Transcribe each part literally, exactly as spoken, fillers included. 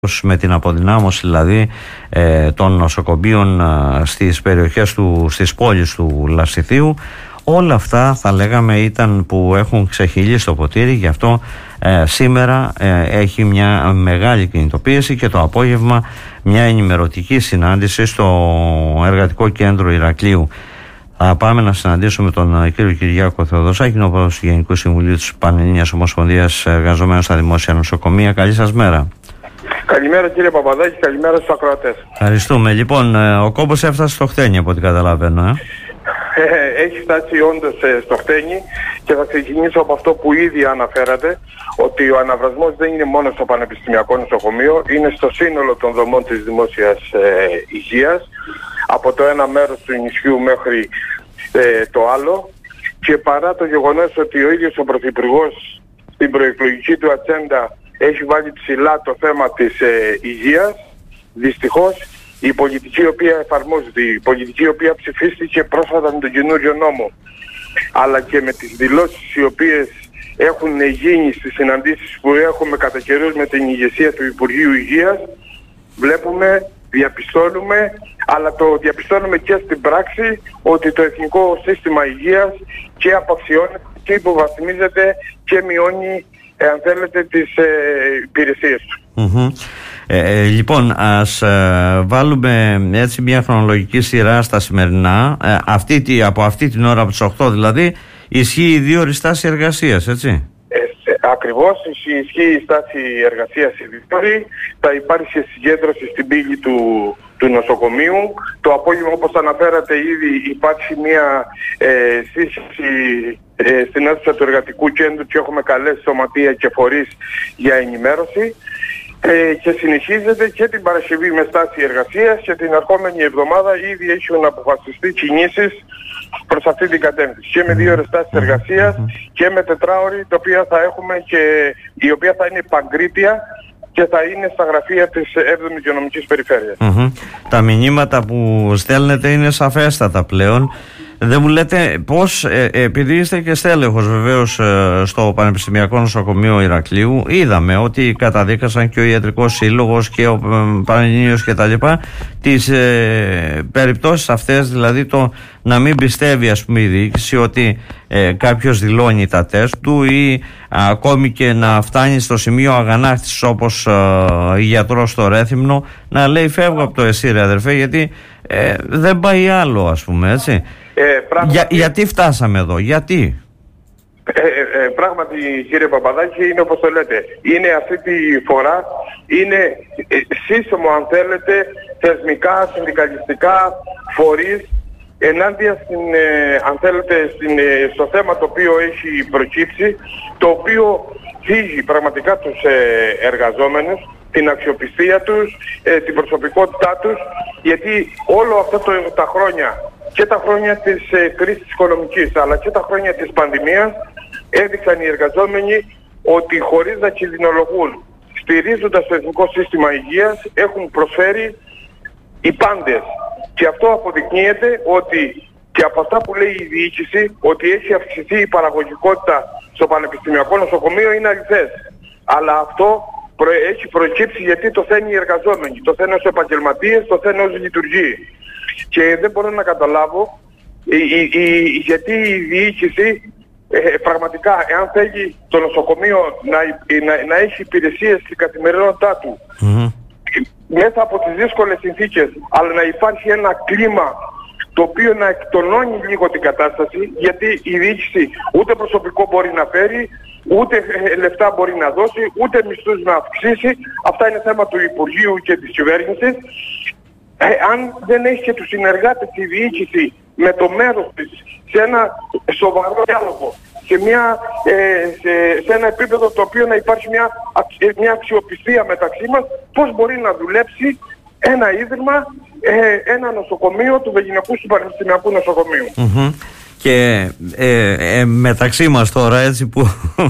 με την αποδυνάμωση δηλαδή ε, των νοσοκομείων ε, στις περιοχές του, στις πόλεις του Λασιθίου. Όλα αυτά θα λέγαμε ήταν που έχουν ξεχυλήσει το ποτήρι. Γι' αυτό ε, σήμερα ε, έχει μια μεγάλη κινητοποίηση και το απόγευμα μια ενημερωτική συνάντηση στο Εργατικό Κέντρο Ηρακλείου. Θα πάμε να συναντήσουμε τον κύριο Κυριάκο Θεοδοσάκη, ο πρόεδρος του Γενικού Συμβουλίου της Πανελλήνιας Ομοσπονδίας Εργαζομένων στα Δημόσια Νοσοκομεία. Καλή σας μέρα. Καλημέρα κύριε Παπαδάκη, καλημέρα στους ακροατές. Ευχαριστούμε. Λοιπόν, ο κόμπος έφτασε στο χτένι από ό,τι καταλαβαίνω. Ε? Ε, έχει φτάσει όντως στο χτένι και θα ξεκινήσω από αυτό που ήδη αναφέρατε, ότι ο αναβρασμός δεν είναι μόνο στο Πανεπιστημιακό Νοσοκομείο, είναι στο σύνολο των δομών της δημόσιας ε, υγείας, από το ένα μέρος του νησιού μέχρι ε, το άλλο, και παρά το γεγονός ότι ο ίδιος ο Πρωθυπουργός στην προεκλογική του ατζέντα έχει βάλει ψηλά το θέμα της ε, υγείας, δυστυχώς η πολιτική η οποία εφαρμόζεται, η πολιτική η οποία ψηφίστηκε πρόσφατα με τον καινούριο νόμο, αλλά και με τις δηλώσεις οι οποίες έχουν γίνει στις συναντήσεις που έχουμε κατά καιρούς με την ηγεσία του Υπουργείου Υγείας, βλέπουμε, διαπιστώνουμε, αλλά το διαπιστώνουμε και στην πράξη, ότι το Εθνικό Σύστημα Υγείας και απαξιώνεται και υποβαθμίζεται και μειώνει, αν θέλετε, τις ε, υπηρεσίες του. Mm-hmm. Ε, ε, λοιπόν, ας ε, βάλουμε έτσι μια χρονολογική σειρά στα σημερινά. Ε, αυτή, από αυτή την ώρα, από τις οκτώ δηλαδή, ισχύει η δύο ώρη στάση εργασίας, έτσι? Ε, ακριβώς, ισχύει η στάση εργασίας η δύο ώρη. Θα υπάρξει συγκέντρωση στην πύλη του, του νοσοκομείου. Το απόγευμα, όπως αναφέρατε ήδη, υπάρχει μια ε, σύσχεση ε, στην αίθουσα του Εργατικού Κέντρου και έχουμε καλέσει σωματεία και φορείς για ενημέρωση. Ε, και συνεχίζεται και την Παρασκευή με στάση εργασίας και την ερχόμενη εβδομάδα ήδη έχουν αποφασιστεί κινήσεις προς αυτή την κατεύθυνση. Και με δύο ώρες στάση εργασίας και με τετράωρη, τα οποία θα έχουμε και η οποία θα είναι παγκρίτια και θα είναι στα γραφεία της έβδομης Υγειονομικής Περιφέρειας. Mm-hmm. Τα μηνύματα που στέλνετε είναι σαφέστατα πλέον. Δεν μου λέτε πώς, ε, επειδή είστε και στέλεχος βεβαίως ε, στο Πανεπιστημιακό Νοσοκομείο Ηρακλείου, είδαμε ότι καταδίκασαν και ο Ιατρικός Σύλλογος και ο ε, Πανελλήνιος και τα λοιπά τις ε, περιπτώσεις αυτές, δηλαδή το να μην πιστεύει, ας πούμε, η διοίκηση ότι ε, κάποιος δηλώνει τα τεστ του ή α, ακόμη και να φτάνει στο σημείο αγανάκτησης, όπως ε, γιατρός στο Ρέθυμνο, να λέει φεύγω από το εσύ ρε αδερφέ, γιατί ε, δεν πάει άλλο, ας πούμε, έτσι. Ε, πράγματι, Για, γιατί φτάσαμε εδώ, γιατί? Ε, ε, πράγματι κύριε Παπαδάκη, είναι όπως το λέτε. Είναι αυτή τη φορά, είναι ε, σύσσωμο, αν θέλετε, θεσμικά, συνδικαλιστικά φορείς ενάντια στην, ε, αν θέλετε, στην, ε, στο θέμα το οποίο έχει προκύψει, το οποίο θίγει πραγματικά τους ε, εργαζόμενους, την αξιοπιστία τους, ε, την προσωπικότητά τους, γιατί όλο αυτά το, τα χρόνια, και τα χρόνια της ε, κρίσης οικονομικής, αλλά και τα χρόνια της πανδημίας, έδειξαν οι εργαζόμενοι ότι χωρίς να κινδυνολογούν, στηρίζοντας το Εθνικό Σύστημα Υγείας, έχουν προσφέρει οι πάντες. Και αυτό αποδεικνύεται ότι και από αυτά που λέει η διοίκηση, ότι έχει αυξηθεί η παραγωγικότητα στο Πανεπιστημιακό Νοσοκομείο, είναι αληθές. Αλλά αυτό προ, έχει προκύψει γιατί το θέλουν οι εργαζόμενοι, το θέλουν ως επαγγελματίες, το θέλουν ως λειτουργοί. Και δεν μπορώ να καταλάβω η, η, η, γιατί η διοίκηση ε, πραγματικά, εάν θέλει το νοσοκομείο να, να, να έχει υπηρεσίες στην καθημερινότητά του, mm-hmm. μέσα από τις δύσκολες συνθήκες, αλλά να υπάρχει ένα κλίμα το οποίο να εκτονώνει λίγο την κατάσταση, γιατί η διοίκηση ούτε προσωπικό μπορεί να φέρει, ούτε λεφτά μπορεί να δώσει, ούτε μισθούς να αυξήσει. Αυτά είναι θέμα του Υπουργείου και της κυβέρνησης. Ε, αν δεν έχει και τους συνεργάτες η διοίκηση με το μέρος της σε ένα σοβαρό διάλογο, σε, μια, ε, σε, σε ένα επίπεδο το οποίο να υπάρχει μια, μια αξιοπιστία μεταξύ μας, πώς μπορεί να δουλέψει ένα ίδρυμα, ε, ένα νοσοκομείο του Βεγγινικού του Πανεπιστημιακού Νοσοκομείου. Mm-hmm. Και ε, ε, μεταξύ μας τώρα, έτσι που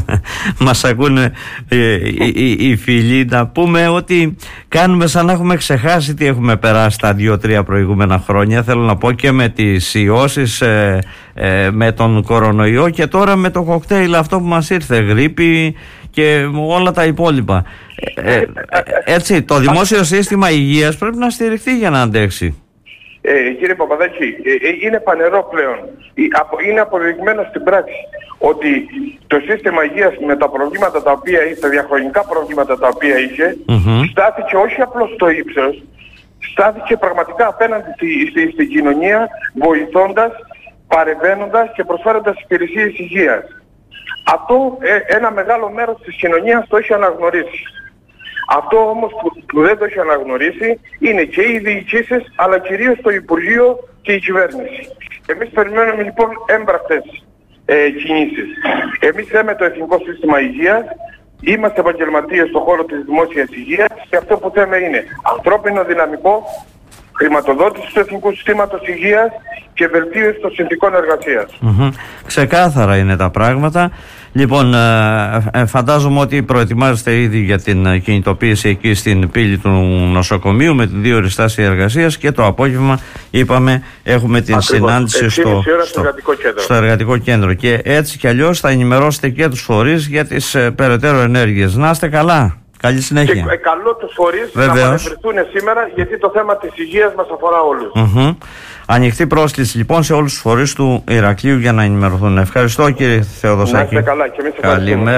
μας ακούνε ε, οι, οι, οι φίλοι, να πούμε ότι κάνουμε σαν να έχουμε ξεχάσει τι έχουμε περάσει τα δύο-τρία προηγούμενα χρόνια. Θέλω να πω και με τις ιώσεις, ε, ε, με τον κορονοϊό, και τώρα με το κοκτέιλ αυτό που μας ήρθε, γρίπη και όλα τα υπόλοιπα. Ε, ε, έτσι, το δημόσιο σύστημα υγείας πρέπει να στηριχθεί για να αντέξει. Ε, κύριε Παπαδάκη, ε, είναι πανερό πλέον. Είναι αποδεδειγμένο στην πράξη ότι το σύστημα υγείας με τα προβλήματα τα οποία είχε, τα διαχρονικά προβλήματα τα οποία είχε, mm-hmm. στάθηκε όχι απλώς στο ύψος, στάθηκε πραγματικά απέναντι στη, στη, στην κοινωνία, βοηθώντας, παρεμβαίνοντας και προσφέροντας υπηρεσίες υγείας. Αυτό ε, ένα μεγάλο μέρος της κοινωνίας το έχει αναγνωρίσει. Αυτό όμως που, που δεν το έχει αναγνωρίσει είναι και οι διοικήσεις, αλλά κυρίως το Υπουργείο και η κυβέρνηση. Εμείς περιμένουμε λοιπόν έμπρακτες ε, κινήσεις. Εμείς λέμε το Εθνικό Σύστημα Υγείας, είμαστε επαγγελματίες στον χώρο της δημόσιας υγείας και αυτό που θέμε είναι ανθρώπινο δυναμικό, χρηματοδότηση του Εθνικού Συστήματος Υγείας και βελτίωση των συνθηκών εργασίας. Mm-hmm. Ξεκάθαρα είναι τα πράγματα. Λοιπόν, ε, φαντάζομαι ότι προετοιμάζεστε ήδη για την κινητοποίηση εκεί στην πύλη του νοσοκομείου με δύο οριστάσεις εργασίας και το απόγευμα είπαμε έχουμε την Ακριβώς. συνάντηση στο, στο, στο, εργατικό κέντρο. στο εργατικό κέντρο και έτσι κι αλλιώς θα ενημερώσετε και τους φορείς για τις ε, περαιτέρω ενέργειες. Να είστε καλά. Καλή συνέχεια. Και ε, καλό τους φορείς να παρευρεθούν σήμερα γιατί το θέμα της υγείας μας αφορά όλους. Mm-hmm. Ανοιχτή πρόσκληση λοιπόν σε όλους τους φορείς του Ηρακλείου για να ενημερωθούν. Ευχαριστώ κύριε Θεοδοσάκη. Να είστε καλά και εμείς ευχαριστούμε.